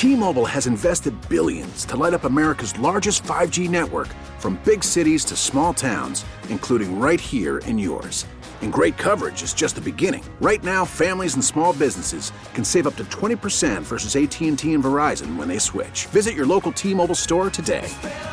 T-Mobile has invested billions to light up America's largest 5G network, from big cities to small towns, including right here in yours. And great coverage is just the beginning. Right now, families and small businesses can save up to 20% versus AT&T and Verizon when they switch. Visit your local T-Mobile store today.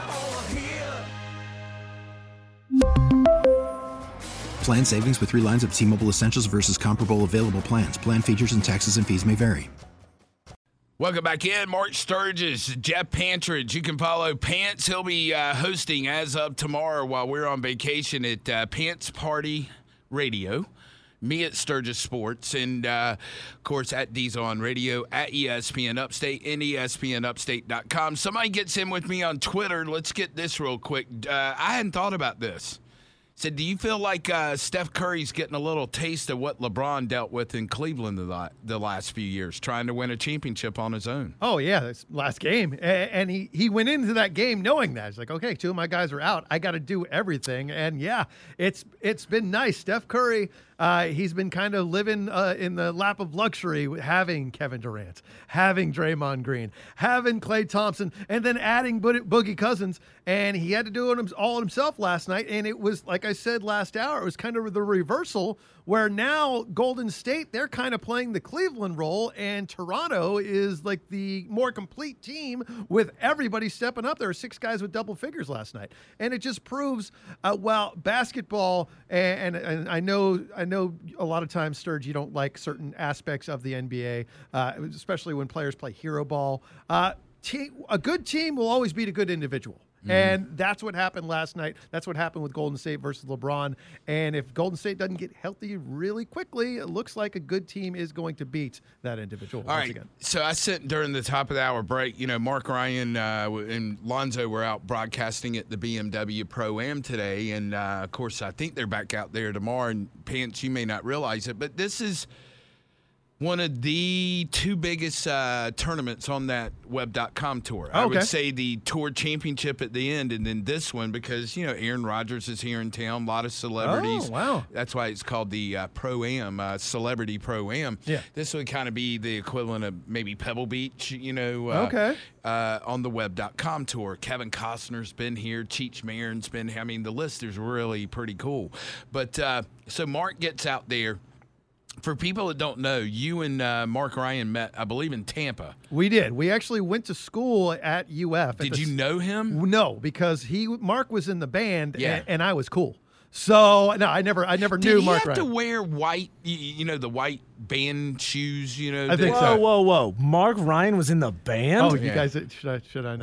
Plan savings with 3 lines of T-Mobile Essentials versus comparable available plans. Plan features and taxes and fees may vary. Welcome back in. Mark Sturgis, Jeff Pantridge. You can follow Pants. He'll be hosting as of tomorrow while we're on vacation at Pants Party Radio. Me at Sturgis Sports, and, of course, at Diesel on Radio, at ESPN Upstate, and ESPNUpstate.com. Somebody gets in with me on Twitter. Let's get this real quick. I hadn't thought about this. Said, do you feel like Steph Curry's getting a little taste of what LeBron dealt with in Cleveland the last few years, trying to win a championship on his own? Oh, yeah, this last game. And he went into that game knowing that. He's like, okay, 2 of my guys are out. I got to do everything. And, yeah, it's been nice. Steph Curry, he's been kind of living in the lap of luxury, having Kevin Durant, having Draymond Green, having Klay Thompson, and then adding Boogie Cousins. And he had to do it all himself last night. And it was, like I said last hour, it was kind of the reversal, where now Golden State, they're kind of playing the Cleveland role, and Toronto is like the more complete team with everybody stepping up. There were 6 guys with double figures last night. And it just proves, basketball, and I know a lot of times, Sturge, you don't like certain aspects of the NBA, especially when players play hero ball. A good team will always beat a good individual. Mm-hmm. And that's what happened last night. That's what happened with Golden State versus LeBron. And if Golden State doesn't get healthy really quickly, it looks like a good team is going to beat that individual once again. So I said during the top of the hour break, Mark Ryan and Lonzo were out broadcasting at the BMW Pro-Am today. And, of course, I think they're back out there tomorrow. And, Pants, you may not realize it, but this is one of the 2 biggest tournaments on that web.com tour. I would say the tour championship at the end, and then this one because, Aaron Rodgers is here in town, a lot of celebrities. Oh, wow. That's why it's called the Pro-Am, Celebrity Pro-Am. Yeah. This would kind of be the equivalent of maybe Pebble Beach, on the web.com tour. Kevin Costner's been here. Cheech Marin's been here. I mean, the list is really pretty cool. But so Mark gets out there. For people that don't know, you and Mark Ryan met, I believe, in Tampa. We did. We actually went to school at UF. Did you know him? No, because Mark was in the band, and I was cool. So no, I never knew Mark Ryan. Did he have to wear white, the white band shoes? I think so. Whoa! Mark Ryan was in the band. Oh, you guys, should I know?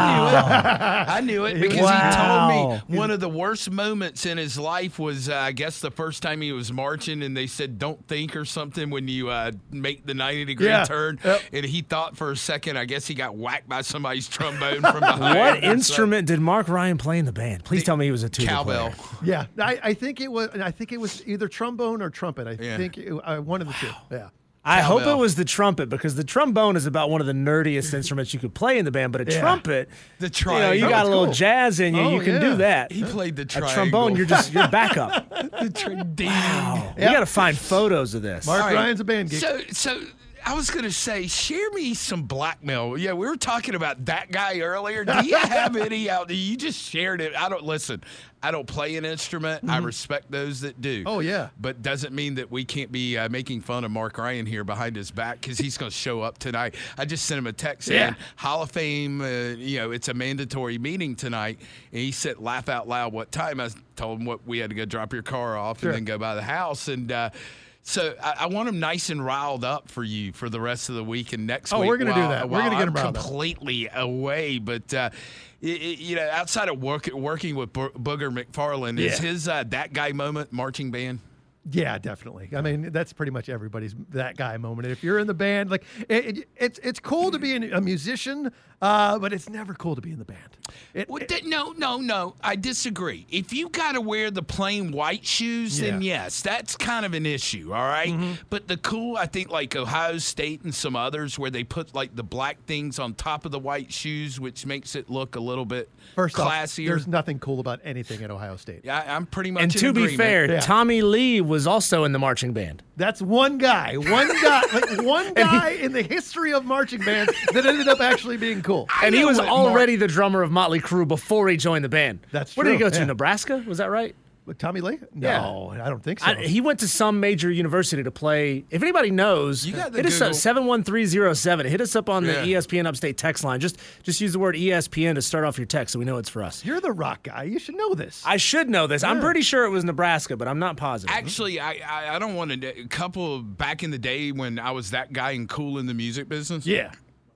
Wow. I knew it because he told me one of the worst moments in his life was, I guess, the first time he was marching, and they said, "Don't think" or something when you make the 90-degree turn, and he thought for a second, I guess he got whacked by somebody's trombone from behind. What instrument did Mark Ryan play in the band? Please tell me he was a tuba cowbell. player. Yeah. I think it was either trombone or trumpet. I think one of the two. Yeah. I hope it was the trumpet, because the trombone is about one of the nerdiest instruments you could play in the band. But a trumpet, the triangle, you got a little jazz in you. You can do that. He played the triangle. A trombone, you're backup. Damn. We got to find photos of this. Mark Ryan's a band geek. So I was going to say, share me some blackmail. Yeah, we were talking about that guy earlier. Do you have any out there? You just shared it. I don't play an instrument. Mm-hmm. I respect those that do. Oh, yeah. But doesn't mean that we can't be making fun of Mark Ryan here behind his back, because he's going to show up tonight. I just sent him a text saying, Hall of Fame, it's a mandatory meeting tonight. And he said, laugh out loud, what time? I told him we had to go drop your car off and then go by the house. And so I want him nice and riled up for you for the rest of the week and next week. Oh, we're going to do that. We're going to get him riled up. Completely away, but outside of working with Booger McFarland, is his that guy moment marching band? Yeah, definitely. I mean, that's pretty much everybody's that guy moment. If you're in the band, like it's cool to be a musician, but it's never cool to be in the band. No. I disagree. If you got to wear the plain white shoes, then yes, that's kind of an issue, all right? Mm-hmm. But the cool, I think, like Ohio State and some others where they put like the black things on top of the white shoes, which makes it look a little bit classier. There's nothing cool about anything at Ohio State. Yeah, I'm pretty much And to be fair, Tommy Lee was was also in the marching band. That's one guy in the history of marching bands that ended up actually being cool. And he was already the drummer of Motley Crue before he joined the band. That's Where did he true, go to? yeah. Nebraska? Was that right? With Tommy Lee? No, I don't think so. He went to some major university to play. If anybody knows, You got the hit us up, Google. 71307. Hit us up on the Yeah. ESPN Upstate text line. Just use the word ESPN to start off your text so we know it's for us. You're the rock guy. You should know this. I should know this. I'm pretty sure it was Nebraska, but I'm not positive. Actually, I don't want to. A couple back in the day when I was that guy and cool in the music business. Yeah.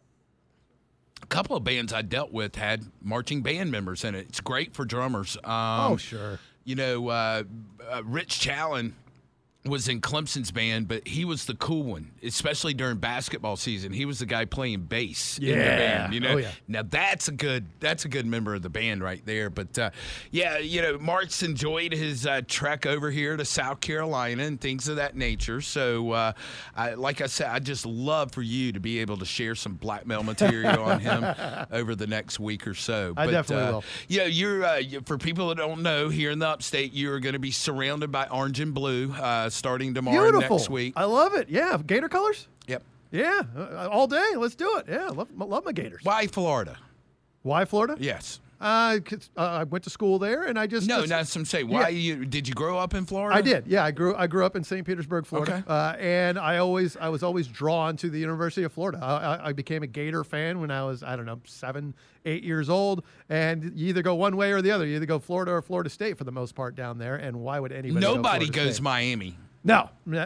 A couple of bands I dealt with had marching band members in it. It's great for drummers. Oh, sure. You know, Rich Challen was in Clemson's band, but he was the cool one, especially during basketball season. He was the guy playing bass in the band. You know, Oh, yeah. now that's a good member of the band right there. But yeah, you know, Mark's enjoyed his trek over here to South Carolina and things of that nature. So, like I said, I just love for you to be able to share some blackmail material on him over the next week or so. I definitely will. Yeah, you're for people that don't know, here in the Upstate, you're going to be surrounded by orange and blue. Starting tomorrow and Beautiful. next week. I love it. Yeah. Gator colors? Yep. Yeah. All day. Let's do it. Yeah. Love my Gators. Why Florida? Why Florida? Yes. 'Cause, I went to school there, and I just No, that's what I'm saying. Why did you grow up in Florida? I did. Yeah, I grew up in St. Petersburg, Florida, and I was always drawn to the University of Florida. I became a Gator fan when I was 7, 8 years old, and you either go one way or the other. You either go Florida or Florida State for the most part down there. And why would anybody? Nobody go Florida goes State? Miami. No,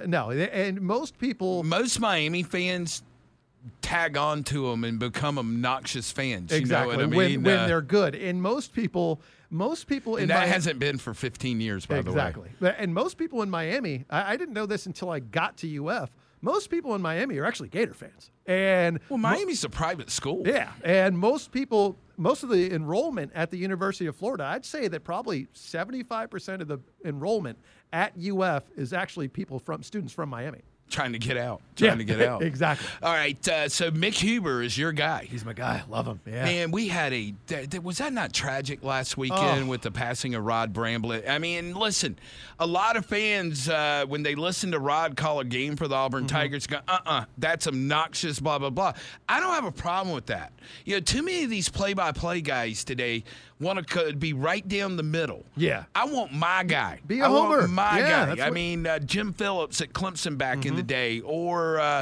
and most people. Most Miami fans tag on to them and become obnoxious fans. Exactly. You know what I mean? When they're good, and most people in and that hasn't been for 15 years, by the way. Exactly. And most people in Miami, I didn't know this until I got to UF. Most people in Miami are actually Gator fans. And Well, Miami's a private school. yeah, and most of the enrollment at the University of Florida, I'd say that probably 75% of the enrollment at UF is actually students from Miami. Trying to get out. Exactly. All right. So Mick Huber is your guy. He's my guy. Love him. Yeah. Man, we had was that not tragic last weekend with the passing of Rod Bramblett? I mean, listen, a lot of fans, when they listen to Rod call a game for the Auburn Tigers, go, that's obnoxious, blah, blah, blah. I don't have a problem with that. You know, too many of these play-by-play guys today want to be right down the middle. Yeah. I want my guy. Be a I homer. want my Yeah, guy. that's I what- mean, Jim Phillips at Clemson back in the day, or,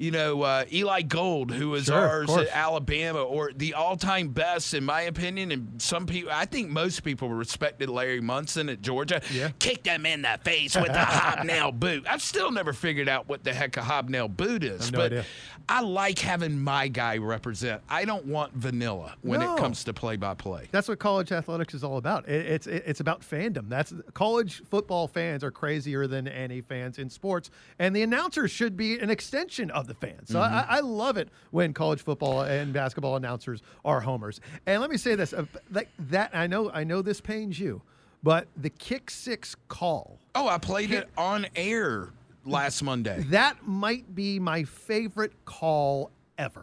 Eli Gold, who was Sure, of ours course. at Alabama, or the all-time best, in my opinion, and some people, I think most people respected Larry Munson at Georgia. Yeah. Kicked him in the face with a hobnail boot. I've still never figured out what the heck a hobnail boot is. I have no but idea. I like having my guy represent. I don't want vanilla when No. it comes to play-by-play. That's what college athletics is all about. It's about fandom. That's college football fans are crazier than any fans in sports, and the announcers should be an extension of the fans. So I love it when college football and basketball announcers are homers. And let me say this: I know this pains you, but the kick six call. Oh, I played it on air last Monday. That might be my favorite call ever.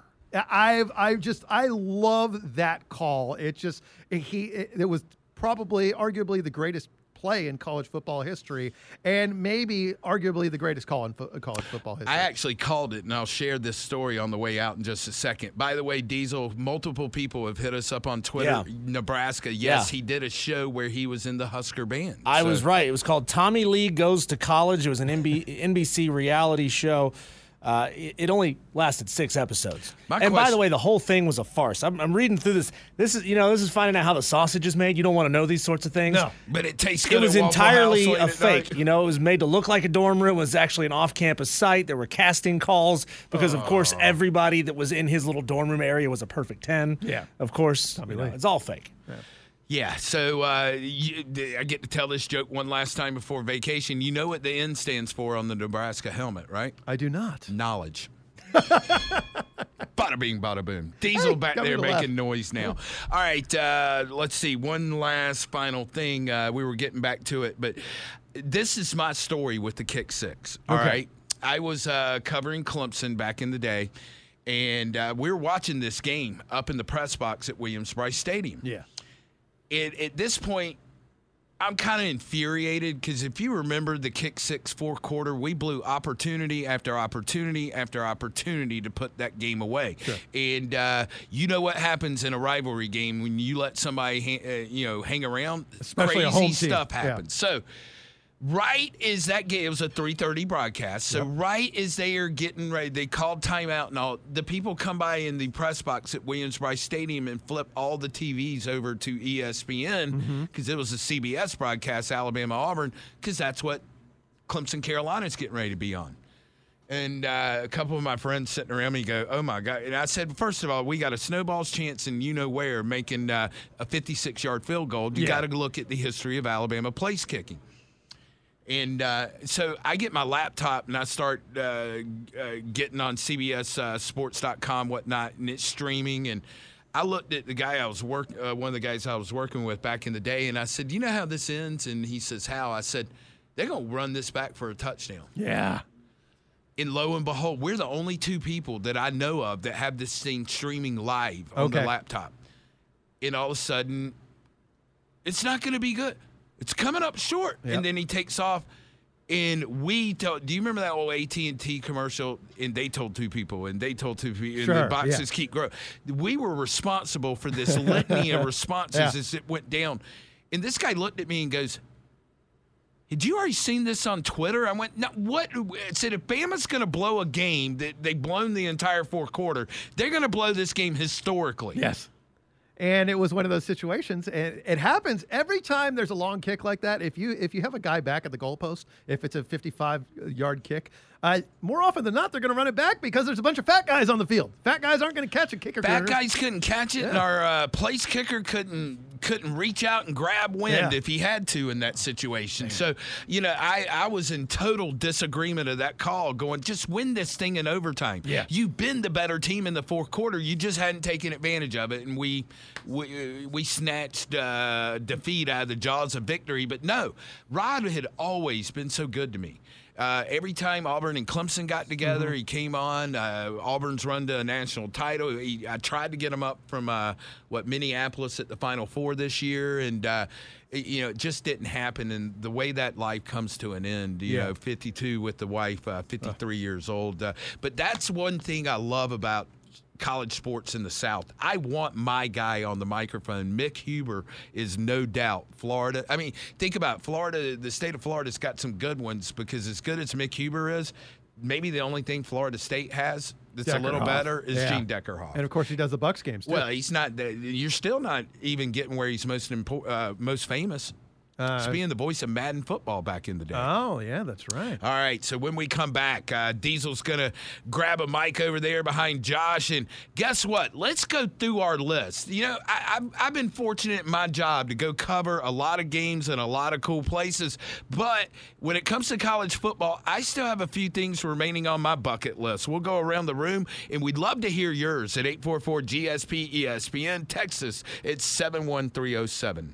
I love that call. It was probably arguably the greatest play in college football history, and maybe arguably the greatest call in college football history. I actually called it, and I'll share this story on the way out in just a second. By the way, Diesel, multiple people have hit us up on Twitter. Yeah. Nebraska, yes, Yeah. he did a show where he was in the Husker band. I So- was right. It was called Tommy Lee Goes to College. It was an NBC reality show. It only lasted 6 episodes. My And by question- the way, the whole thing was a farce. I'm reading through this. This is finding out how the sausage is made. You don't want to know these sorts of things. No. But it tastes It good. was at Waffle entirely House late a at fake. night. You know, it was made to look like a dorm room. It was actually an off-campus site. There were casting calls because, of course, everybody that was in his little dorm room area was a perfect 10. Yeah. Of course, it's all fake. Yeah, so I get to tell this joke one last time before vacation. You know what the N stands for on the Nebraska helmet, right? I do not. Knowledge. Bada bing, bada boom. Diesel back got me there to making laugh. noise now. All right, let's see. One last final thing. We were getting back to it, but this is my story with the kick six. All right. I was covering Clemson back in the day, and we were watching this game up in the press box at Williams-Brice Stadium. Yeah. At this point, I'm kind of infuriated because if you remember the kick six fourth quarter, we blew opportunity after opportunity after opportunity to put that game away. Sure. And you know what happens in a rivalry game when you let somebody hang around? Especially a crazy home team. stuff happens. So right as that game, it was a 3:30 broadcast. So right as they are getting ready, they called timeout and all. The people come by in the press box at Williams-Brice Stadium and flip all the TVs over to ESPN because it was a CBS broadcast, Alabama-Auburn, because that's what Clemson Carolina is getting ready to be on. And a couple of my friends sitting around me go, oh, my God. And I said, first of all, we got a snowball's chance in you-know-where making a 56-yard field goal. You got to look at the history of Alabama place kicking. And so I get my laptop and I start getting on CBSSports.com, whatnot, and it's streaming. And I looked at the guy one of the guys I was working with back in the day, and I said, "Do you know how this ends?" And he says, "How?" I said, "They're going to run this back for a touchdown." Yeah. And lo and behold, we're the only two people that I know of that have this thing streaming live on the laptop. And all of a sudden, it's not going to be good. It's coming up short. Yep. And then he takes off. And do you remember that old AT&T commercial? And they told two people, and they told two people, and Sure, the boxes keep growing. We were responsible for this litany of responses as it went down. And this guy looked at me and goes, "Had you already seen this on Twitter?" I went, "No, what?" I said, if Bama's going to blow a game that they've blown the entire fourth quarter, they're going to blow this game historically. Yes. And it was one of those situations, and it happens every time there's a long kick like that. If you have a guy back at the goalpost, if it's a 55-yard kick, more often than not, they're going to run it back because there's a bunch of fat guys on the field. Fat guys aren't going to catch a kicker. Fat guys couldn't catch it, and our place kicker couldn't reach out and grab wind if he had to in that situation. So, I was in total disagreement of that call, going, just win this thing in overtime. Yeah. You've been the better team in the fourth quarter. You just hadn't taken advantage of it, and we snatched defeat out of the jaws of victory. But no, Rod had always been so good to me. Every time Auburn and Clemson got together, he came on. Auburn's run to a national title. I tried to get him up from Minneapolis at the Final Four this year, and it just didn't happen. And the way that life comes to an end, 52 with the wife, 53 years old. But that's one thing I love about college sports in the South. I want my guy on the microphone. Mick Huber is no doubt Florida. I mean, think about Florida. The state of Florida's got some good ones, because as good as Mick Huber is, maybe the only thing Florida State has that's a little better is Gene Deckerhoff. And of course, he does the Bucks games too. Well, he's not. You're still not even getting where he's most famous. Being the voice of Madden football back in the day. Oh, yeah, that's right. All right, so when we come back, Diesel's going to grab a mic over there behind Josh, and guess what? Let's go through our list. I've been fortunate in my job to go cover a lot of games in a lot of cool places, but when it comes to college football, I still have a few things remaining on my bucket list. We'll go around the room, and we'd love to hear yours at 844-GSP-ESPN, Texas. It's 71307.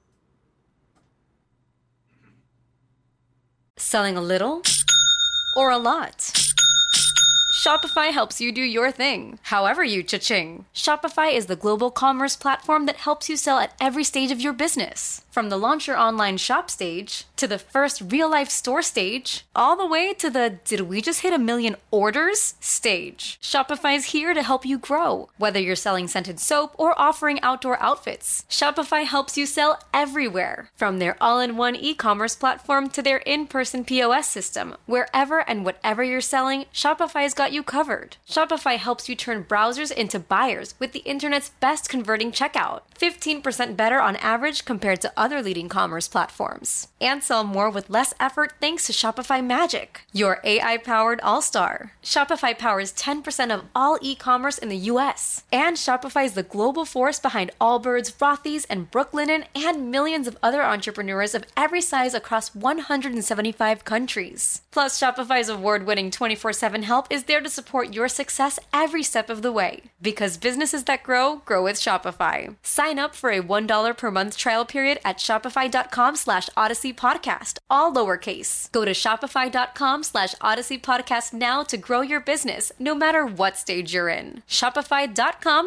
Selling a little or a lot? Shopify helps you do your thing, however you cha-ching. Shopify is the global commerce platform that helps you sell at every stage of your business. From the launch your online shop stage, to the first real-life store stage, all the way to the did we just hit 1 million orders stage. Shopify's here to help you grow. Whether you're selling scented soap or offering outdoor outfits, Shopify helps you sell everywhere. From their all-in-one e-commerce platform to their in-person POS system, wherever and whatever you're selling, Shopify's got you covered. Shopify helps you turn browsers into buyers with the internet's best converting checkout. 15% better on average compared to other leading commerce platforms. And sell more with less effort thanks to Shopify Magic, your AI-powered all-star. Shopify powers 10% of all e-commerce in the U.S. And Shopify is the global force behind Allbirds, Rothy's, and Brooklinen, and millions of other entrepreneurs of every size across 175 countries. Plus, Shopify's award-winning 24/7 help is there to support your success every step of the way. Because businesses that grow, grow with Shopify. Sign up for a $1 per month trial period at shopify.com/Odyssey Podcast, all lowercase. Go to shopify.com/Odyssey Podcast now to grow your business, no matter what stage you're in.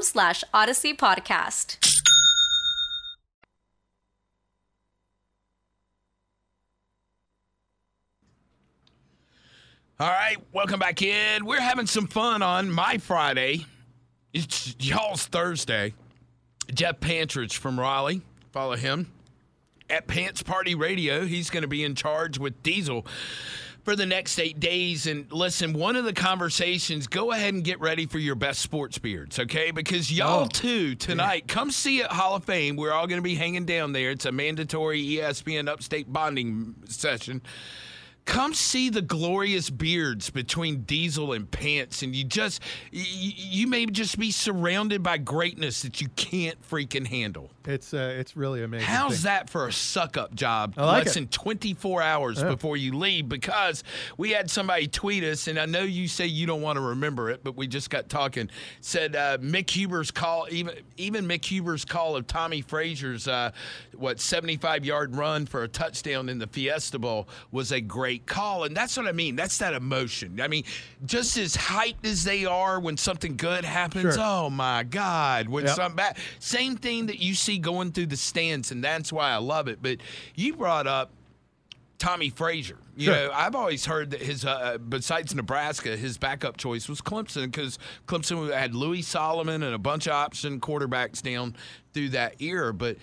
Shopify.com/Odyssey Podcast. All right, welcome back in. We're having some fun on my Friday. It's y'all's Thursday. Jeff Pantridge from Raleigh. Follow him at Pants Party Radio. He's going to be in charge with Diesel for the next 8 days. And listen, one of the conversations, go ahead and get ready for your best sports beards, okay? Because y'all too tonight, come see at Hall of Fame. We're all going to be hanging down there. It's a mandatory ESPN Upstate bonding session. Come see the glorious beards between Diesel and Pants, and you may just be surrounded by greatness that you can't freaking handle. It's really amazing. How's that for a suck-up job? Less than 24 hours before you leave, because we had somebody tweet us, and I know you say you don't want to remember it, but we just got talking, said Mick Huber's call, even Mick Huber's call of Tommy Frazier's 75-yard run for a touchdown in the Fiesta Bowl was a great call. And that's what I mean. That's that emotion. I mean, just as hyped as they are when something good happens, oh my God, when something bad. Same thing that you see going through the stands, and that's why I love it. But you brought up Tommy Frazier. You know, I've always heard that his, besides Nebraska, his backup choice was Clemson, because Clemson had Louis Solomon and a bunch of option quarterbacks down through that era. But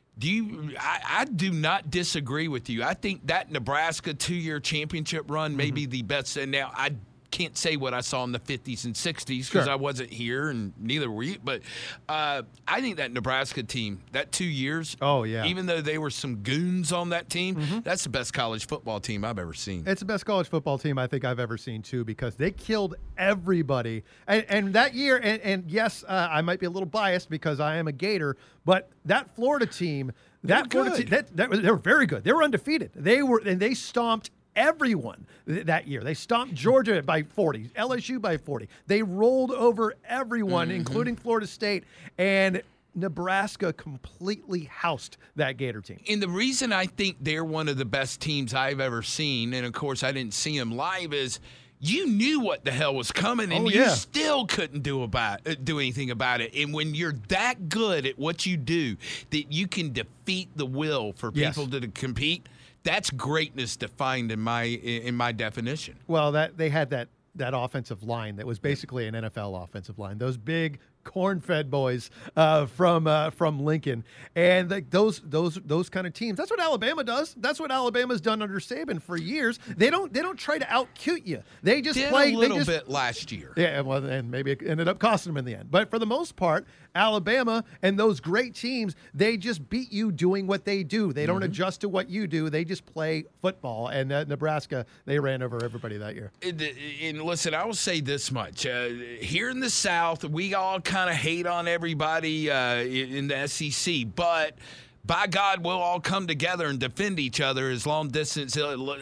I do not disagree with you. I think that Nebraska 2-year championship run may be the best. And now I can't say what I saw in the 50s and 60s because I wasn't here, and neither were you. But I think that Nebraska team, that 2 years, even though they were some goons on that team, that's the best college football team I've ever seen. It's the best college football team I think I've ever seen, too, because they killed everybody. And that year, and yes, I might be a little biased because I am a Gator, but that Florida team, they were very good. They were undefeated. They stomped everyone that year. They stomped Georgia by 40, LSU by 40. They rolled over everyone, including Florida State, and Nebraska completely housed that Gator team. And the reason I think they're one of the best teams I've ever seen, and of course I didn't see them live, is you knew what the hell was coming, and you still couldn't do anything about it. And when you're that good at what you do, that you can defeat the will for people to compete, that's greatness defined in my definition. Well, they had that offensive line that was basically an NFL offensive line. Those big corn-fed boys from Lincoln, and those kind of teams. That's what Alabama does. That's what Alabama's done under Saban for years. They don't try to out-cute you. They just play a little bit last year. Yeah, well, and maybe it ended up costing them in the end. But for the most part, Alabama and those great teams, they just beat you doing what they do. They don't adjust to what you do. They just play football. And Nebraska, they ran over everybody that year. And listen, I will say this much. Here in the South, we all kind of hate on everybody in the SEC, but by God, we'll all come together and defend each other as long distance.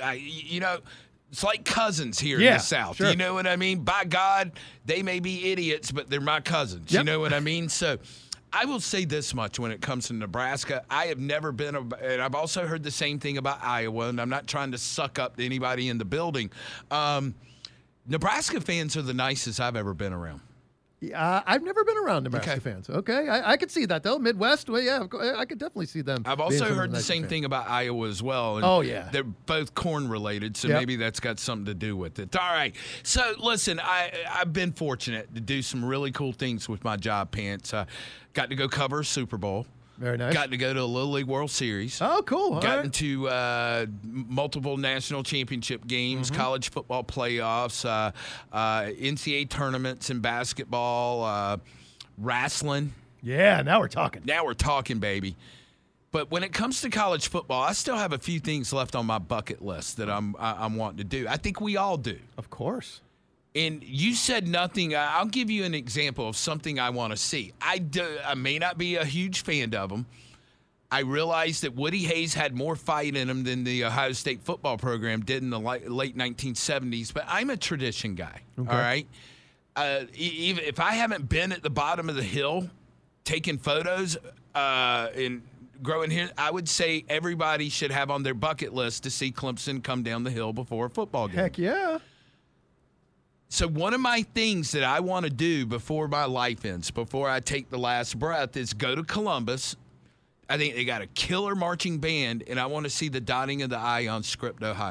It's like cousins here in the South. You know what I mean? By God, they may be idiots, but they're my cousins. You know what I mean? So I will say this much when it comes to Nebraska. I have never been, and I've also heard the same thing about Iowa, and I'm not trying to suck up to anybody in the building. Nebraska fans are the nicest I've ever been around. I've never been around Nebraska fans. Okay, I could see that, though. Midwest, well, I could definitely see them. I've also heard the same thing about Iowa as well. And they're both corn-related, so maybe that's got something to do with it. All right, so listen, I've been fortunate to do some really cool things with my job, Pants. Got to go cover a Super Bowl. Very nice. Got to go to a Little League World Series. Oh, cool. Got into multiple national championship games, college football playoffs, NCAA tournaments in basketball, wrestling. Yeah, now we're talking. Now we're talking, baby. But when it comes to college football, I still have a few things left on my bucket list that I'm wanting to do. I think we all do. Of course. And you said nothing. I'll give you an example of something I want to see. I may not be a huge fan of them. I realize that Woody Hayes had more fight in him than the Ohio State football program did in the late 1970s, but I'm a tradition guy, all right? Even if I haven't been at the bottom of the hill taking photos and growing here, I would say everybody should have on their bucket list to see Clemson come down the hill before a football game. Heck yeah. So one of my things that I want to do before my life ends, before I take the last breath, is go to Columbus. I think they got a killer marching band, and I want to see the dotting of the I on Script, Ohio.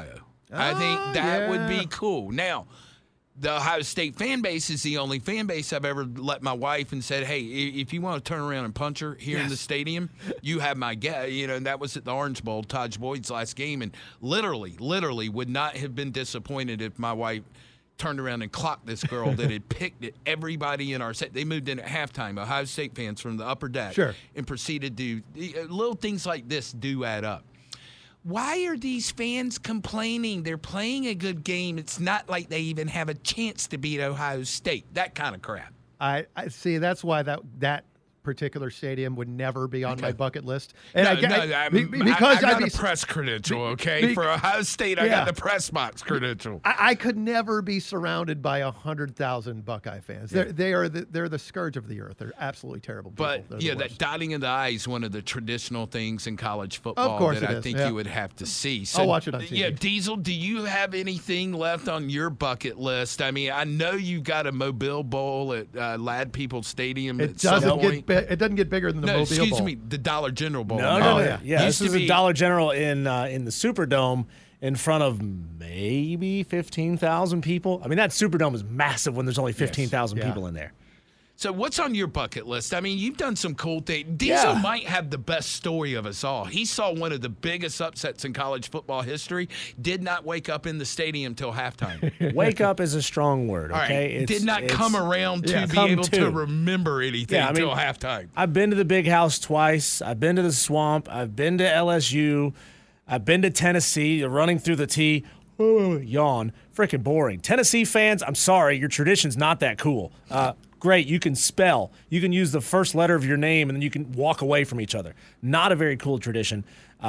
I think that would yeah. be cool. Now, the Ohio State fan base is the only fan base I've ever let my wife and said, hey, if you want to turn around and punch her here in the stadium, you have my guess. And that was at the Orange Bowl, Taj Boyd's last game, and literally would not have been disappointed if my wife turned around and clocked this girl that had picked at everybody in our set. They moved in at halftime, Ohio State fans from the upper deck, and proceeded to little things like this do add up. Why are these fans complaining? They're playing a good game. It's not like they even have a chance to beat Ohio State. That kind of crap. I see. That's why that particular stadium would never be on my bucket list. And I got a press credential, okay? For Ohio State, I got the press box credential. I could never be surrounded by 100,000 Buckeye fans. They're the scourge of the earth. They're absolutely terrible people. But that dotting of the I is one of the traditional things in college football that I think you would have to see. So, I'll watch it on TV. Yeah, Diesel, do you have anything left on your bucket list? I mean, I know you've got a Mobile Bowl at Lad Peoples Stadium at some point. It doesn't get bigger than the Mobile Bowl. Excuse me, the Dollar General Bowl. No. This is a Dollar General in the Superdome in front of maybe 15,000 people. I mean, that Superdome is massive when there's only 15,000 people in there. So what's on your bucket list? I mean, you've done some cool things. Diesel might have the best story of us all. He saw one of the biggest upsets in college football history, did not wake up in the stadium till halftime. Wake up is a strong word, okay? Right. Did not come around to be able to remember anything till halftime. I've been to the Big House twice. I've been to the Swamp. I've been to LSU. I've been to Tennessee, running through the T. Yawn. Freaking boring. Tennessee fans, I'm sorry, your tradition's not that cool. Great, you can spell. You can use the first letter of your name, and then you can walk away from each other. Not a very cool tradition.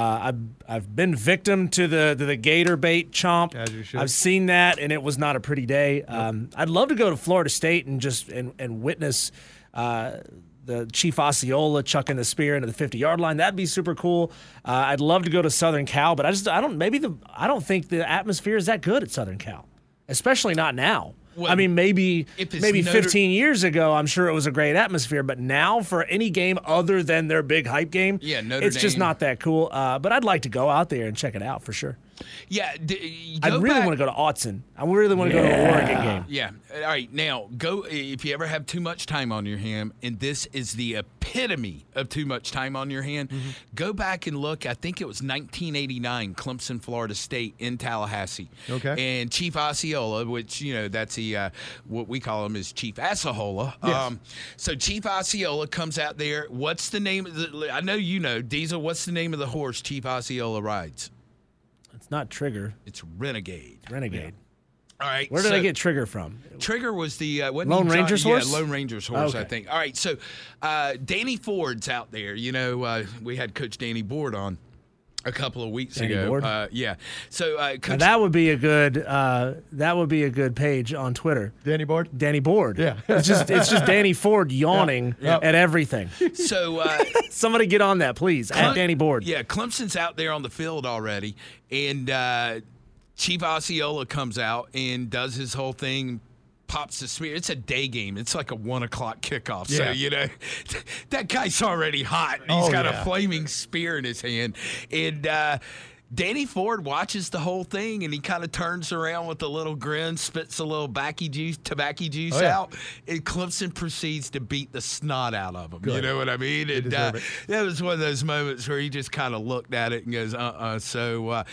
I've been victim to the gator bait chomp. As you should. I've seen that, and it was not a pretty day. I'd love to go to Florida State and just and witness the Chief Osceola chucking the spear into the 50-yard line. That'd be super cool. I'd love to go to Southern Cal, but I don't think the atmosphere is that good at Southern Cal, especially not now. Well, I mean, maybe 15 years ago, I'm sure it was a great atmosphere, but now for any game other than their big hype game, it's just not that cool. But I'd like to go out there and check it out for sure. Yeah, I really want to go to Autzen. I really want to go to an Oregon game. Yeah. All right, now go if you ever have too much time on your hand, and this is the epitome of too much time on your hand. Go back and look. I think it was 1989, Clemson, Florida State in Tallahassee. Okay. And Chief Osceola, which that's the what we call him is Chief Assahola. Yes. So Chief Osceola comes out there. What's the name of the? I know you know Diesel. What's the name of the horse Chief Osceola rides? It's not Trigger. It's Renegade. Renegade. All right. Where did I get Trigger from? Trigger was the Lone Ranger's horse? Yeah, Lone Ranger's horse, okay. I think. All right, so Danny Ford's out there. We had Coach Danny Board on a couple of weeks ago. Board? Yeah. So Coach, that would be a good page on Twitter. Danny Board? Danny Board. Yeah. It's just Danny Ford yawning at everything. So somebody get on that, please. At Danny Board. Yeah, Clemson's out there on the field already, and Chief Osceola comes out and does his whole thing. Pops the spear. It's a day game. It's like a 1:00 kickoff. Yeah. So, that guy's already hot. He's got a flaming spear in his hand. And Danny Ford watches the whole thing, and he kind of turns around with a little grin, spits a little tobacco juice out, and Clemson proceeds to beat the snot out of him. Good. You know what I mean? And that was one of those moments where he just kind of looked at it and goes, So,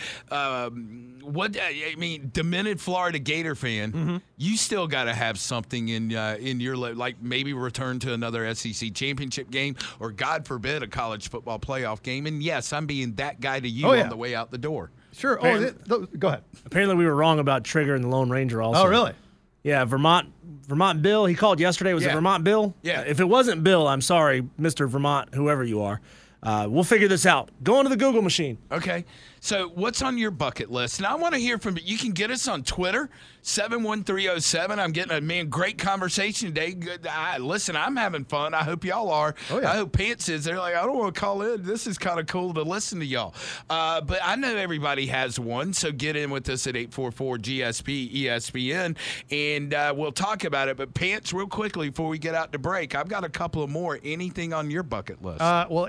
demented Florida Gator fan, you still got to have something in your like maybe return to another SEC championship game, or God forbid a college football playoff game. And yes, I'm being that guy to you on the way out the door. Sure. Go ahead. Apparently, we were wrong about Trigger and the Lone Ranger also. Oh, really? Yeah, Vermont Bill. He called yesterday. Was it Vermont Bill? Yeah. If it wasn't Bill, I'm sorry, Mr. Vermont, whoever you are. We'll figure this out. Go into the Google machine. Okay. So what's on your bucket list? And I want to hear from you. You can get us on Twitter, 71307. I'm getting a great conversation today. Good. Listen, I'm having fun. I hope y'all are. Oh, yeah. I hope Pants is. They're like, I don't want to call in. This is kind of cool to listen to y'all. But I know everybody has one, so get in with us at 844-GSP-ESPN, and we'll talk about it. But Pants, real quickly before we get out to break, I've got a couple of more. Anything on your bucket list? Well, it's not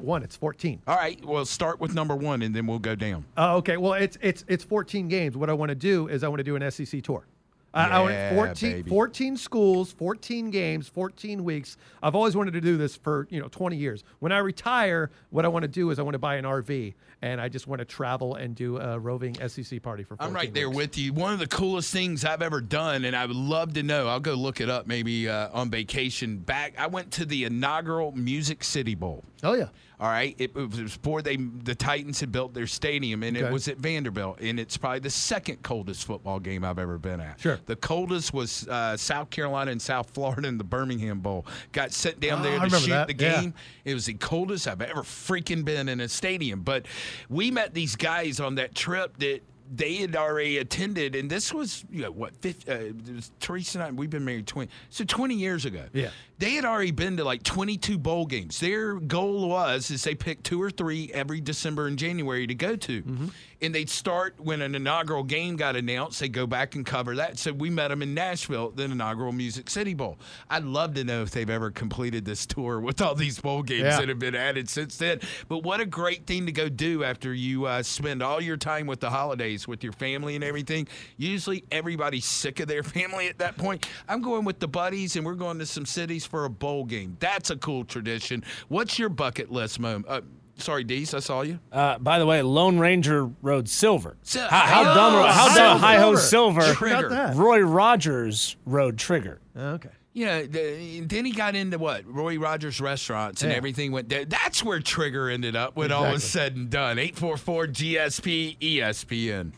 1. It's 14. All right, well, start with number 1, and then we'll go down. Okay. Well, it's 14 games. What I want to do is I want to do an SEC tour. I want 14 schools, 14 games, 14 weeks. I've always wanted to do this for 20 years. When I retire, what I want to do is I want to buy an RV, and I just want to travel and do a roving SEC party for 14 I'm right there weeks. with you. One of the coolest things I've ever done, and I would love to know, I'll go look it up maybe on vacation back. I went to the inaugural Music City Bowl. Oh, yeah. All right, it was before the Titans had built their stadium, and it was at Vanderbilt, and it's probably the second coldest football game I've ever been at. Sure. The coldest was South Carolina and South Florida in the Birmingham Bowl. Got sent down there to shoot the game. Yeah. It was the coldest I've ever freaking been in a stadium. But we met these guys on that trip that they had already attended, and this was, Teresa and I, we've been married 20 years ago. Yeah. They had already been to like 22 bowl games. Their goal was they picked 2 or 3 every December and January to go to. Mm-hmm. And they'd start when an inaugural game got announced, they'd go back and cover that. So we met them in Nashville, the inaugural Music City Bowl. I'd love to know if they've ever completed this tour with all these bowl games that have been added since then. But what a great thing to go do after you spend all your time with the holidays with your family and everything. Usually everybody's sick of their family at that point. I'm going with the buddies, and we're going to some cities for a bowl game. That's a cool tradition. What's your bucket list, Mo? Sorry, Deese, I saw you. By the way, Lone Ranger rode silver. How dumb Hi-Ho Silver. Trigger. Roy Rogers rode Trigger. Okay. Yeah, then he got into what? Roy Rogers restaurants and everything went there. That's where Trigger ended up when all was said and done. 844 GSP ESPN.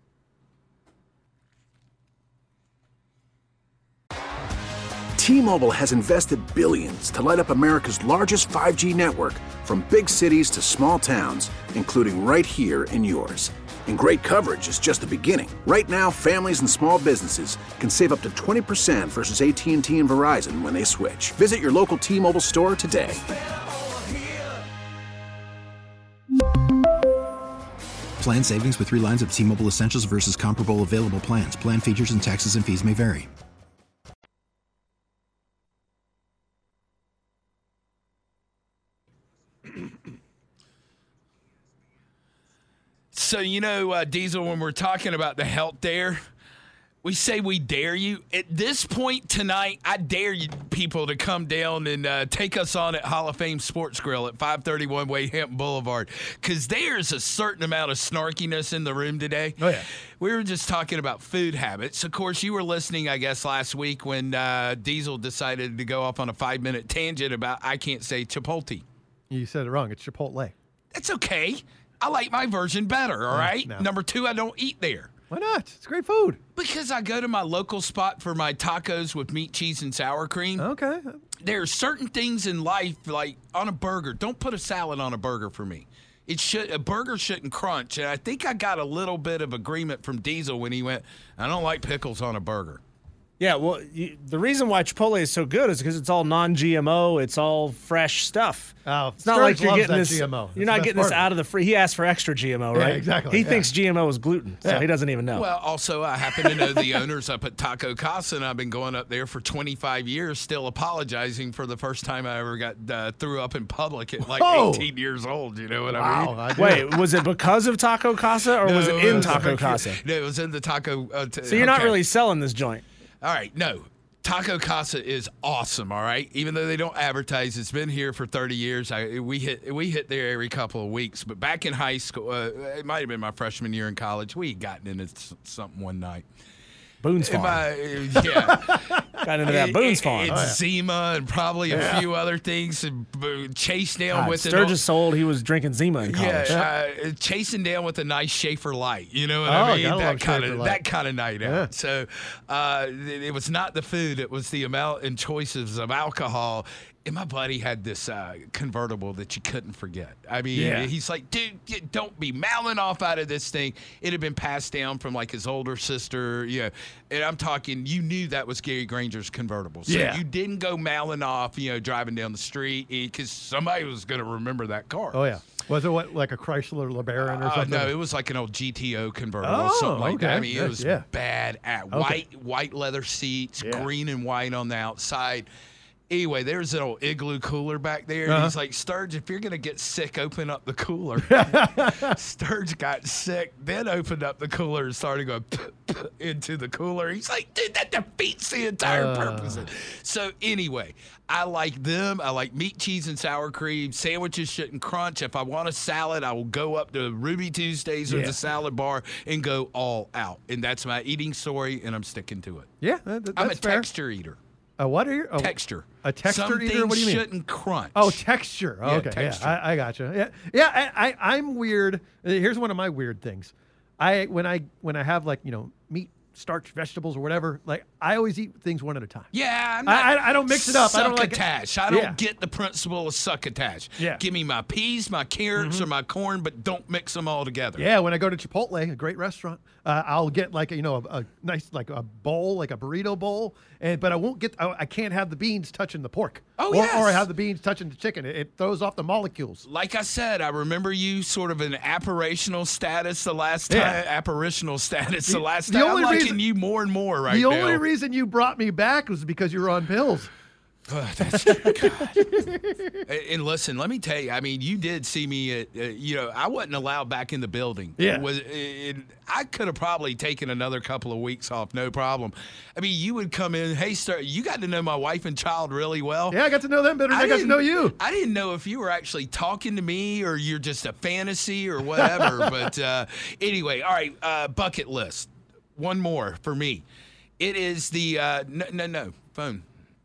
T-Mobile has invested billions to light up America's largest 5G network, from big cities to small towns, including right here in yours. And great coverage is just the beginning. Right now, families and small businesses can save up to 20% versus AT&T and Verizon when they switch. Visit your local T-Mobile store today. Plan savings with 3 lines of T-Mobile Essentials versus comparable available plans. Plan features and taxes and fees may vary. So, Diesel, when we're talking about the health dare, we say we dare you. At this point tonight, I dare you people to come down and take us on at Hall of Fame Sports Grill at 531 Wade Hampton Boulevard, because there's a certain amount of snarkiness in the room today. Oh, yeah. We were just talking about food habits. Of course, you were listening, I guess, last week when Diesel decided to go off on a 5-minute tangent about I can't say Chipotle. You said it wrong. It's Chipotle. That's okay. I like my version better, all right? No. Number 2, I don't eat there. Why not? It's great food. Because I go to my local spot for my tacos with meat, cheese, and sour cream. Okay. There are certain things in life, like on a burger. Don't put a salad on a burger for me. A burger shouldn't crunch. And I think I got a little bit of agreement from Diesel when he went, I don't like pickles on a burger. Yeah, well, the reason why Chipotle is so good is because it's all non-GMO. It's all fresh stuff. Oh, it's not like you're getting this. GMO. You're not getting this out of the free. He asked for extra GMO, right? Yeah, exactly. He thinks GMO is gluten, so he doesn't even know. Well, also, I happen to know the owners up at Taco Casa, and I've been going up there for 25 years, still apologizing for the first time I ever got threw up in public at like 18 years old. You know what I mean? Wait, was it because of Taco Casa, or was it in Taco Casa? No, it was in the Taco. So you're not really selling this joint. All right, no. Taco Casa is awesome, all right? Even though they don't advertise, it's been here for 30 years. We hit there every couple of weeks. But back in high school, it might have been my freshman year in college, we had gotten into something one night. Boone's Farm. Got into that Boone's Farm. Zima and probably a few other things. And chased down with Sturgis sold he was drinking Zima in college. Yeah, chasing down with a nice Schaefer Light. You know what I mean? That kind of night out. So it was not the food. It was the amount and choices of alcohol. And my buddy had this convertible that you couldn't forget. I mean, he's like, dude, don't be mouthing off out of this thing. It had been passed down from like his older sister. Yeah. And I'm talking, you knew that was Gary Granger's convertible. So you didn't go mouthing off, driving down the street, because somebody was going to remember that car. Oh, yeah. Was it like a Chrysler LeBaron or something? No, it was like an old GTO convertible, something like that. I mean, it was bad. White leather seats, green and white on the outside. Anyway, there's an old igloo cooler back there. And he's like, Sturge, if you're going to get sick, open up the cooler. Sturge got sick, then opened up the cooler and started going into the cooler. He's like, dude, that defeats the entire purpose. So anyway, I like them. I like meat, cheese, and sour cream. Sandwiches shouldn't crunch. If I want a salad, I will go up to Ruby Tuesdays or the salad bar and go all out. And that's my eating story, and I'm sticking to it. Yeah, that's I'm a fair. texture eater. A what are you? Texture. A texture Some eater? What do you mean? shouldn't crunch. Oh, texture. Yeah, Okay, texture. I gotcha. Yeah. I'm weird. Here's one of my weird things. When I have like meat, starch, vegetables, or whatever, like I always eat things one at a time. Yeah, I don't mix it up. I don't like succotash. I don't get the principle of succotash. Yeah. Give me my peas, my carrots, or my corn, but don't mix them all together. Yeah, when I go to Chipotle, a great restaurant, I'll get like a nice like a bowl, like a burrito bowl, but I won't get. I can't have the beans touching the pork. Oh, or, yes. Or I have the beans touching the chicken. It throws off the molecules. Like I said, I remember you sort of in apparitional status the last time. Yeah. Apparitional status the last the time. only I'm liking reason- you more and more right The now. only reason you brought me back was because you were on pills. That's God. And listen, let me tell you. I mean, you did see me at. I wasn't allowed back in the building. Yeah. I could have probably taken another couple of weeks off, no problem. I mean, you would come in. Hey, sir, you got to know my wife and child really well. Yeah, I got to know them better than I got to didn't- know you. I didn't know if you were actually talking to me or you're just a fantasy or whatever. But anyway, all right. Bucket list. One more for me. It is the no phone.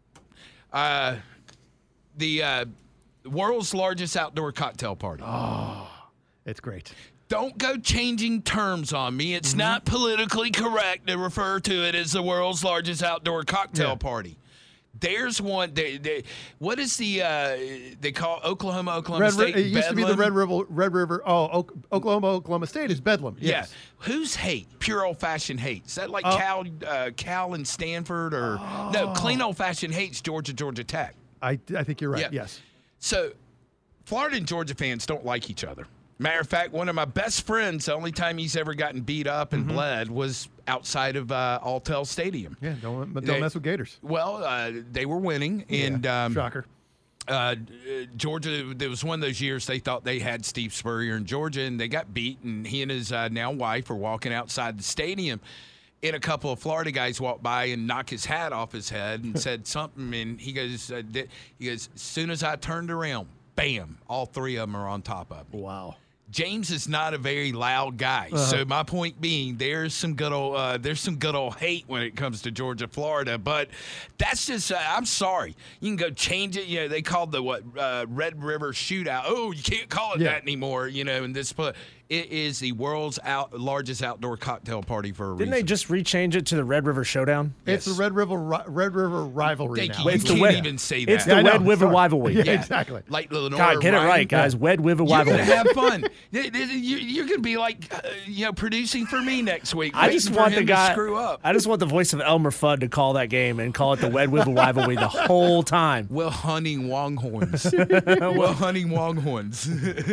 The world's largest outdoor cocktail party. Oh, it's great. Don't go changing terms on me. It's not politically correct to refer to it as the world's largest outdoor cocktail party. There's one. What is they call Oklahoma State? It used to be the Bedlam? Red River. Oh, Oklahoma State is Bedlam. Yes. Yeah. Who's hate? Pure old fashioned hate. Is that like Cal and Stanford or no? Clean old fashioned hate's Georgia Tech. I think you're right. Yeah. Yes. So, Florida and Georgia fans don't like each other. Matter of fact, one of my best friends, the only time he's ever gotten beat up and bled was outside of Alltel Stadium. Yeah. Don't mess with Gators. Well, they were winning, and Shocker. Georgia, there was one of those years they thought they had Steve Spurrier in Georgia, and they got beat, and he and his now wife are walking outside the stadium. And a couple of Florida guys walked by and knocked his hat off his head and said something. And he goes, as soon as I turned around, bam, all three of them are on top of me. Wow. James is not a very loud guy, so my point being, there's some good old hate when it comes to Georgia, Florida. But that's just, I'm sorry, you can go change it. They called the Red River Shootout. Oh, you can't call it that anymore. In this, but it is the world's largest outdoor cocktail party for a reason. Didn't they just rechange it to the Red River Showdown? It's the Red River rivalry Thank now. you. You It's the can't Wed- even say that. It's the I know, Red River sorry. rivalry. Yeah, exactly. Like Lenore God, get it Ryan. right, guys. Wed River You're rivalry. gonna have fun. You're gonna be like, producing for me next week. I just waiting for want the him to guy. screw up. I just want the voice of Elmer Fudd to call that game and call it the Wed River rivalry the whole time. Well, hunting longhorns. Well, hunting longhorns.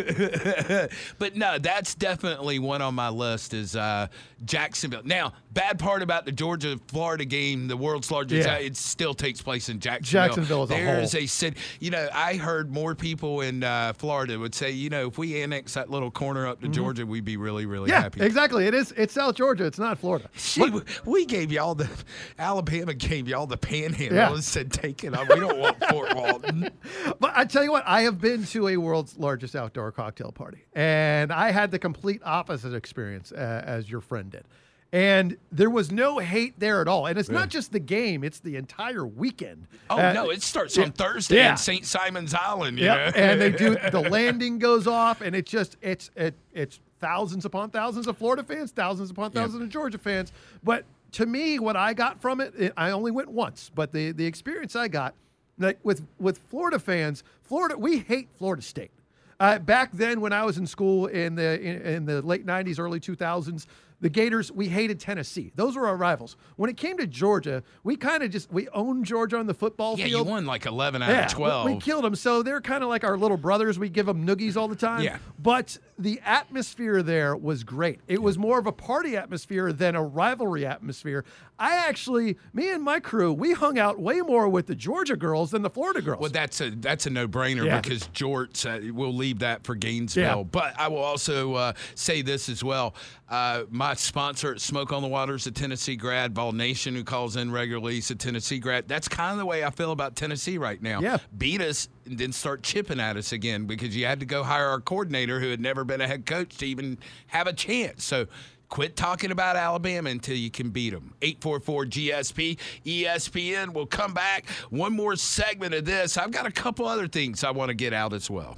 But no, that's definitely one on my list is Jacksonville. Now, bad part about the Georgia-Florida game, the world's largest, it still takes place in Jacksonville. Jacksonville as a whole. There's a city. I heard more people in Florida would say, if we annex that little corner up to Georgia, we'd be really, really Yeah, happy. exactly. It's South Georgia. It's not Florida. We gave y'all Alabama gave y'all the panhandle Yeah. and said, take it up. We don't want Fort Walton. But I tell you what, I have been to a world's largest outdoor cocktail party, and I had the complete opposite experience as your friend did. And there was no hate there at all. And it's not just the game; it's the entire weekend. Oh no, it starts on Thursday in St. Simon's Island. Yeah, and they do the landing goes off, and it's thousands upon thousands of Florida fans, thousands upon thousands of Georgia fans. But to me, what I got from it, I only went once, but the experience I got, like with Florida fans, we hate Florida State. Back then, when I was in school in the late '90s, early 2000s, The Gators, we hated Tennessee. Those were our rivals. When it came to Georgia, we kind of we owned Georgia on the football field. Yeah, you won like 11 out of 12. We killed them. So they're kind of like our little brothers. We give them noogies all the time. Yeah. But the atmosphere there was great. It was more of a party atmosphere than a rivalry atmosphere. Me and my crew, we hung out way more with the Georgia girls than the Florida girls. Well, that's a no-brainer because Jorts, we'll leave that for Gainesville. Yeah. But I will also say this as well. My sponsor at Smoke on the Water is a Tennessee grad. Ball Nation, who calls in regularly, is a Tennessee grad. That's kind of the way I feel about Tennessee right now. Yeah. Beat us and then start chipping at us again because you had to go hire our coordinator who had never been a head coach to even have a chance. So quit talking about Alabama until you can beat them. 844-GSP. ESPN will come back. One more segment of this. I've got a couple other things I want to get out as well.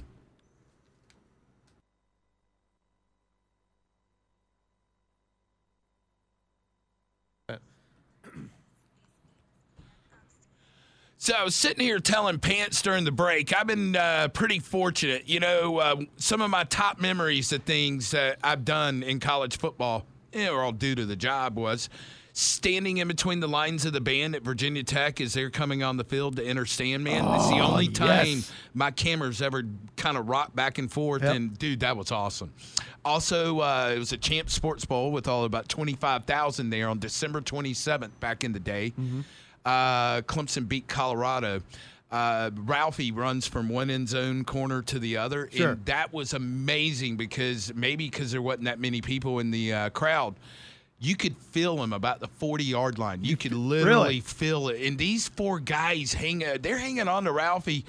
So I was sitting here telling Pants during the break, I've been pretty fortunate. You know, some of my top memories of things that I've done in college football, are all due to the job, was standing in between the lines of the band at Virginia Tech as they're coming on the field to enter Sandman. It's the only time my camera's ever kind of rocked back and forth, and, dude, that was awesome. Also, it was a Champ Sports Bowl with about 25,000 there on December 27th back in the day. Mm-hmm. Clemson beat Colorado. Ralphie runs from one end zone corner to the other. Sure. And that was amazing because there wasn't that many people in the crowd. You could feel them about the 40-yard line. You could literally feel it. And these four guys they're hanging on to Ralphie.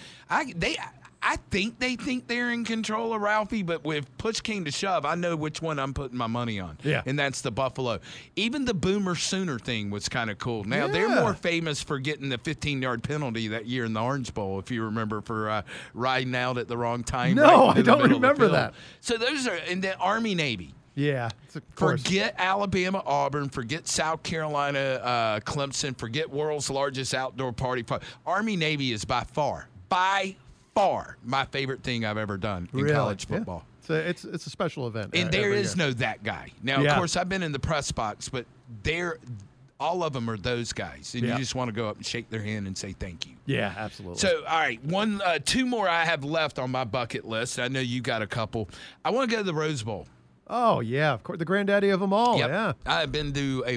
I think they think they're in control of Ralphie, but if push came to shove, I know which one I'm putting my money on. Yeah. And that's the Buffalo. Even the Boomer Sooner thing was kind of cool. Now, they're more famous for getting the 15-yard penalty that year in the Orange Bowl, if you remember, for riding out at the wrong time. No, I don't remember that. So those are – and then Army-Navy. Yeah, of course. Forget Alabama, Auburn. Forget South Carolina, Clemson. Forget world's largest outdoor party. Army-Navy is by far my favorite thing I've ever done in college football. Yeah. It's a special event. And there is no that guy. Now, of course, I've been in the press box, but all of them are those guys. And you just want to go up and shake their hand and say thank you. Yeah, absolutely. So, all right, two more I have left on my bucket list. I know you got a couple. I want to go to the Rose Bowl. Oh, yeah, of course. The granddaddy of them all, yeah. I've been to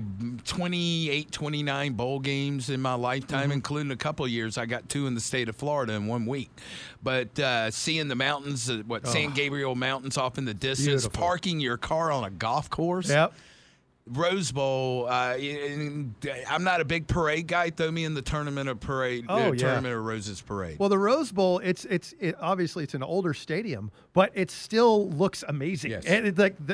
29 bowl games in my lifetime, including a couple of years. I got 2 in the state of Florida in 1 week. But seeing the mountains, San Gabriel Mountains off in the distance, beautiful. Parking your car on a golf course. Yep. Rose Bowl. I'm not a big parade guy. Throw me in the Tournament of Roses parade. Well, the Rose Bowl, it's obviously it's an older stadium, but it still looks amazing. Yes. And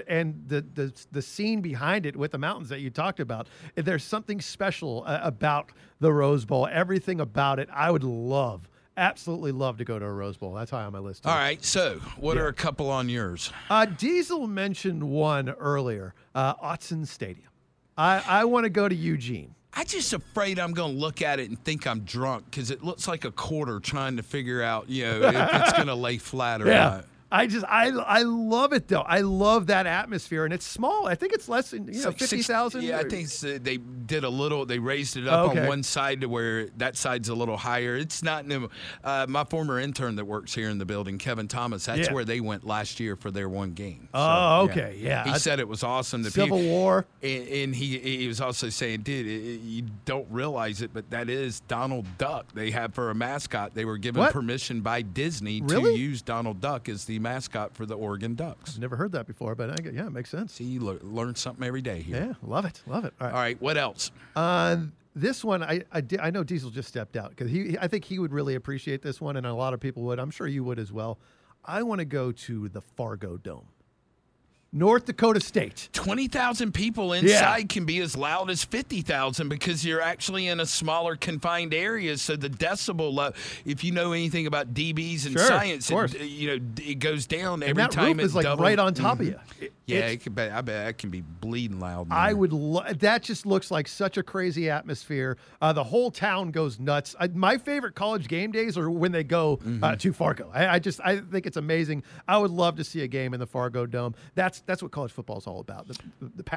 the scene behind it with the mountains that you talked about, there's something special about the Rose Bowl. Everything about it, I would absolutely love to go to a Rose Bowl. That's high on my list. All right. So, what are a couple on yours? Diesel mentioned one earlier, Autzen Stadium. I want to go to Eugene. I'm just afraid I'm going to look at it and think I'm drunk because it looks like a quarter trying to figure out, if it's going to lay flat or not. I love it, though. I love that atmosphere, and it's small. I think it's less than 50,000. Yeah, I think they did a little. They raised it up on one side to where that side's a little higher. It's not new. My former intern that works here in the building, Kevin Thomas, that's where they went last year for their one game. So, okay, yeah. He said it was awesome. The Civil War. And he was also saying, dude, you don't realize it, but that is Donald Duck they have for a mascot. They were given permission by Disney to use Donald Duck as the mascot for the Oregon Ducks. I've never heard that before, but it makes sense. See, you learn something every day here. Yeah, love it. All right, what else? This one, I know Diesel just stepped out because I think he would really appreciate this one, and a lot of people would. I'm sure you would as well. I want to go to the Fargo Dome. North Dakota State. 20,000 people inside can be as loud as 50,000 because you're actually in a smaller confined area. So the decibel, if you know anything about dBs and science, it goes down every time. And that roof is like right on top of you. I bet it can be bleeding loud. I would. That just looks like such a crazy atmosphere. The whole town goes nuts. My favorite college game days are when they go to Fargo. I think it's amazing. I would love to see a game in the Fargo Dome. That's what college football is all about. The passion.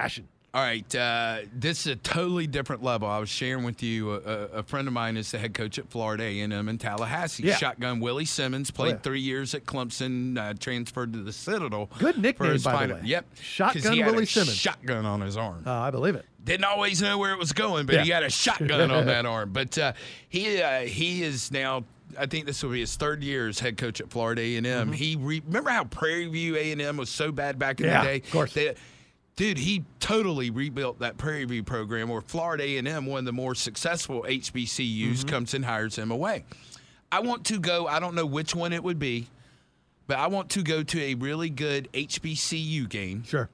All right, this is a totally different level. I was sharing with you a friend of mine is the head coach at Florida A&M in Tallahassee. Yeah. Shotgun Willie Simmons played 3 years at Clemson, transferred to the Citadel. Good nickname, by the way. Yep. Shotgun he had Willie a Simmons. Shotgun on his arm. I believe it. Didn't always know where it was going, but he had a shotgun on that arm. But he is now, I think this will be his 3rd year as head coach at Florida A&M. Remember how Prairie View A&M was so bad back in the day? Of course. Dude, he totally rebuilt that Prairie View program where Florida A&M, one of the more successful HBCUs, comes and hires him away. I want to go, I don't know which one it would be, but I want to go to a really good HBCU game. Sure.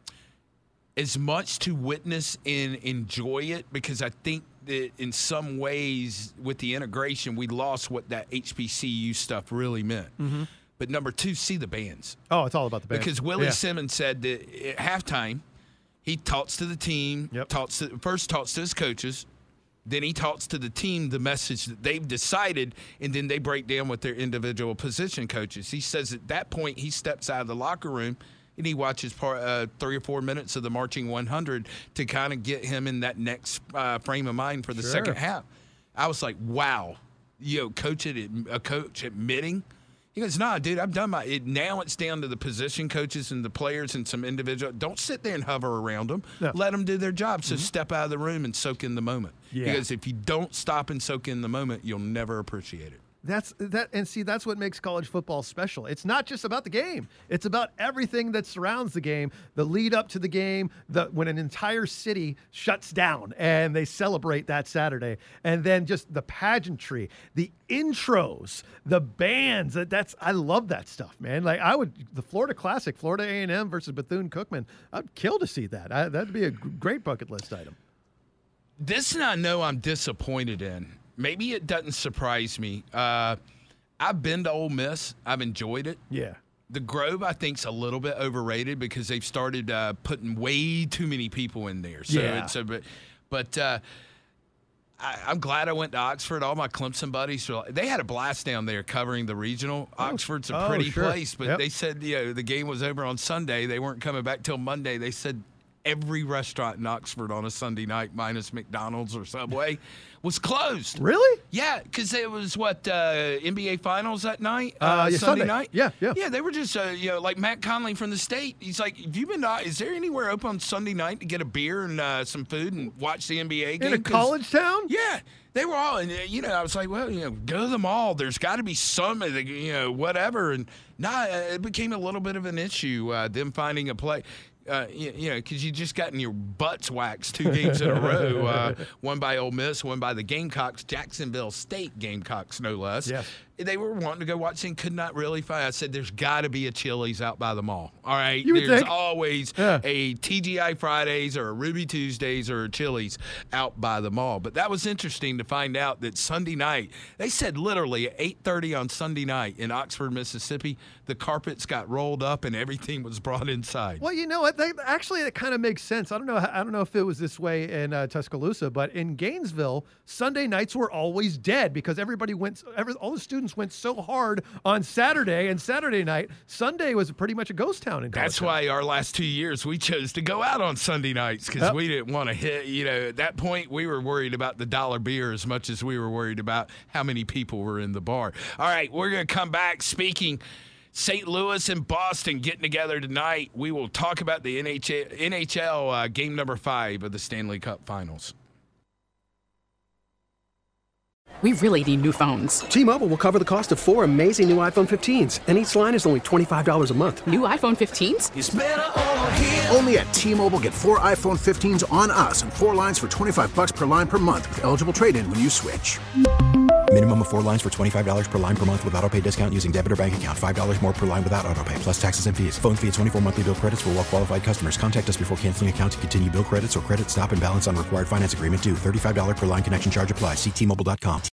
As much to witness and enjoy it, because I think that in some ways with the integration, we lost what that HBCU stuff really meant. But number 2, see the bands. Oh, it's all about the bands. Because Willie Simmons said that at halftime, he talks to the team, first talks to his coaches, then he talks to the team the message that they've decided, and then they break down with their individual position coaches. He says at that point he steps out of the locker room and he watches 3 or 4 minutes of the Marching 100 to kind of get him in that next frame of mind for the second half. I was like, wow, a coach admitting. He goes, nah, dude, I've done now it's down to the position coaches and the players and some individual. Don't sit there and hover around them. No. Let them do their job. So step out of the room and soak in the moment. Yeah. Because if you don't stop and soak in the moment, you'll never appreciate it. That's what makes college football special. It's not just about the game. It's about everything that surrounds the game, the lead up to the game, when an entire city shuts down and they celebrate that Saturday, and then just the pageantry, the intros, the bands. I love that stuff, man. Like the Florida Classic, Florida A&M versus Bethune-Cookman. I'd kill to see that. That'd be a great bucket list item. This I know I'm disappointed in. Maybe it doesn't surprise me. I've been to Ole Miss. I've enjoyed it. Yeah. The Grove, I think, is a little bit overrated because they've started putting way too many people in there. So I'm glad I went to Oxford. All my Clemson buddies, they had a blast down there covering the regional. Oxford's a pretty place, but they said the game was over on Sunday. They weren't coming back till Monday. They said every restaurant in Oxford on a Sunday night, minus McDonald's or Subway, was closed. Really? Yeah, because it was NBA Finals that night, Sunday night. Yeah. They were just like Matt Conley from the state. He's like, "Have you been? Is there anywhere open on Sunday night to get a beer and some food and watch the NBA game in a college town?" Yeah. They were all, and I was like, well, go to the mall. There's got to be some, whatever. And it became a little bit of an issue, them finding a play. Because you just gotten your butts waxed 2 games in a row, one by Ole Miss, one by the Gamecocks, Jacksonville State Gamecocks, no less. Yes. They were wanting to go watch and could not really find. I said, there's got to be a Chili's out by the mall. All right? There's always a TGI Fridays or a Ruby Tuesdays or a Chili's out by the mall. But that was interesting to find out that Sunday night, they said literally at 8:30 on Sunday night in Oxford, Mississippi, the carpets got rolled up and everything was brought inside. Well, you know what? Actually, it kind of makes sense. I don't know if it was this way in Tuscaloosa, but in Gainesville, Sunday nights were always dead because all the students went so hard on Saturday and Saturday night. Sunday was pretty much a ghost town in college. That's why our last 2 years we chose to go out on Sunday nights because we didn't want to hit. At that point we were worried about the dollar beer as much as we were worried about how many people were in the bar. All right, we're going to come back. Speaking St. Louis and Boston getting together tonight. We will talk about the NHL game number 5 of the Stanley Cup Finals. We really need new phones. T-Mobile will cover the cost of 4 amazing new iPhone 15s, and each line is only $25 a month. New iPhone 15s? It's better over here. Only at T-Mobile, get 4 iPhone 15s on us and 4 lines for $25 per line per month with eligible trade-in when you switch. Minimum of 4 lines for $25 per line per month with autopay discount using debit or bank account. $5 more per line without autopay, plus taxes and fees. Phone fee at 24 monthly bill credits for well-qualified customers. Contact us before canceling account to continue bill credits or credit stop and balance on required finance agreement due. $35 per line connection charge applies. See T-Mobile.com.